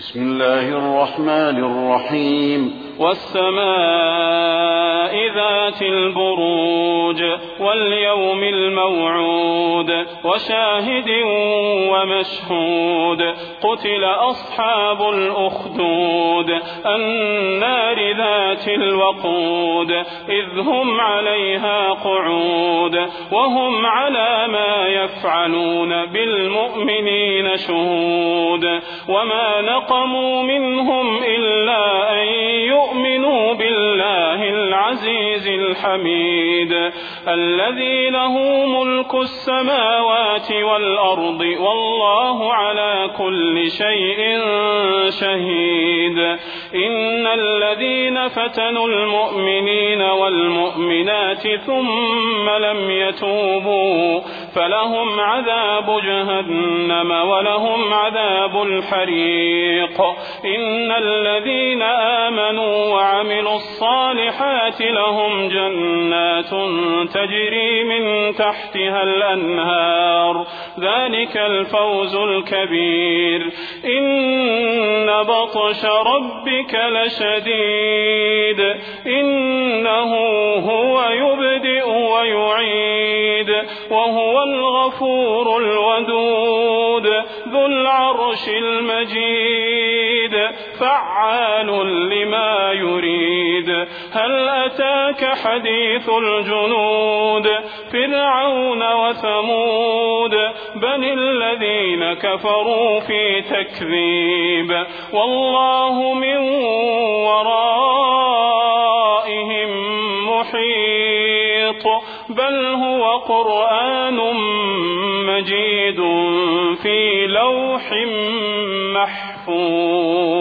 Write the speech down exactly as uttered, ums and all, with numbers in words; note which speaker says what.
Speaker 1: بسم الله الرحمن الرحيم
Speaker 2: والسماء ذات البروج واليوم الموعود وشاهد ومشهود قتل أصحاب الأخدود النار ذات الوقود إذ هم عليها قعود وهم على ما يفعلون بالمؤمنين شهود وما نقموا منهم إلا أن يؤمنوا بالله العزيز الحميد الذي له ملك السماوات والأرض والله على كل شيء شهيد إن الذين فتنوا المؤمنين والمؤمنات ثم لم يتوبوا فلهم عذاب جهنم ولهم عذاب الحريق إن الذين آمنوا وعملوا الصالحات لهم جنات تجري من تحتها الأنهار ذلك الفوز الكبير إن بطش ربك لشديد إنه هو يبدئ ويعيد وهو الغفور الودود ذو العرش المجيد فعال لما يريد هل أتاك حديث الجنود فرعون وثمود بل الذين كفروا في تكذيب والله من ورائهم محيط بل هو قرآن مجيد في لوح محفوظ.